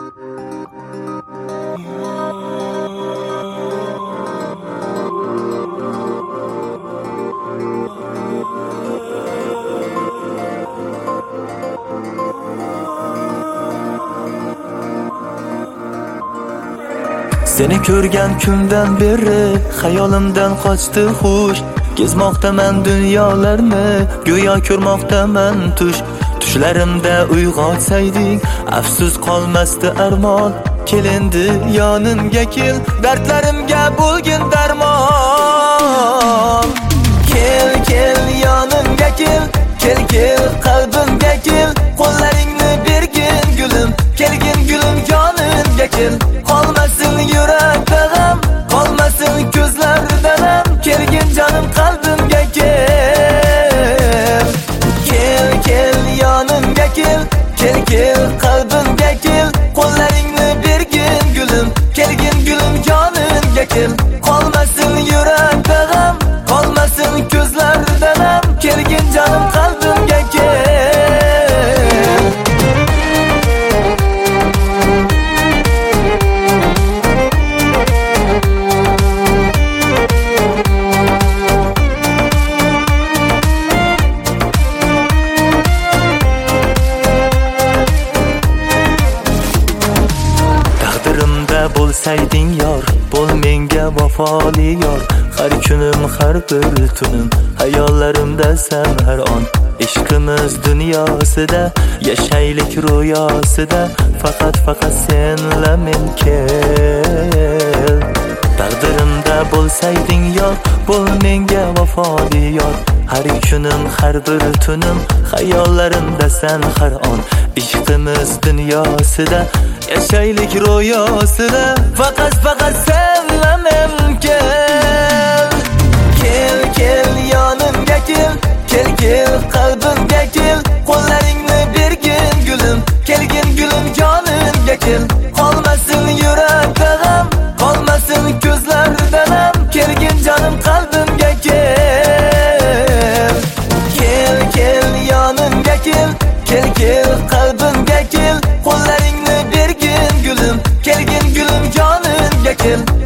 Seni ko'rgan kundan beri xayolimdan qochdi xush. Kezmoqdaman dunyolarni, go'yo ko'rmoqdaman tush. Tushlarimda uyg'otsayding, afsus qolmasdi armon. Kel endi yonimga kel, dardlarimga bo'lgin darmon. Kel kel yonimga kel, kel kel qalbimga kel. Qo'llaringni bergin gulim, kelgin gulim yonimga kel. Qolmasin yurakda g'am, qolmasin ko'zlarda nam. Kelgin jonim qalbimga kel. Kel kel yonimga kel, kel kel qalbimga kel. Qo'llaringni bergin gulim, kelgin gulim yonimga kel. Qolmasin yurakda g'am, qolmasin ko'zlarda nam. Kelgin jonim qalbimga kel. Bo'lsayding yor, bo'l menga vafoli yor. Har kunim, har bir tunim, hayollarimda sen har on. Ishqimiz dunyosida, yashaylik ro'yosida. Faqat senla men kel. Taqdirimda bo'lsayding yor, bo'l menga vafoli yor. Har kunim, har bir tunim, hayollarimda sen har on. Ishqimiz dunyosida, yashaylik ro'yosida. Faqat senla men kel. Kel kel yonimga kel, kel kel qalbimga kel. Qo'llaringni bergin gulim, kelgin gulim yonimga kel. Qolmasin yurakda g'am, qolmasin ko'zlarda nam. Kelgin jonim qalbimga kel. Kel kel yonimga kel, kel kel qalbimga kel. Qo'llaringni bergin gulim, kelgin gulim yonimga kel.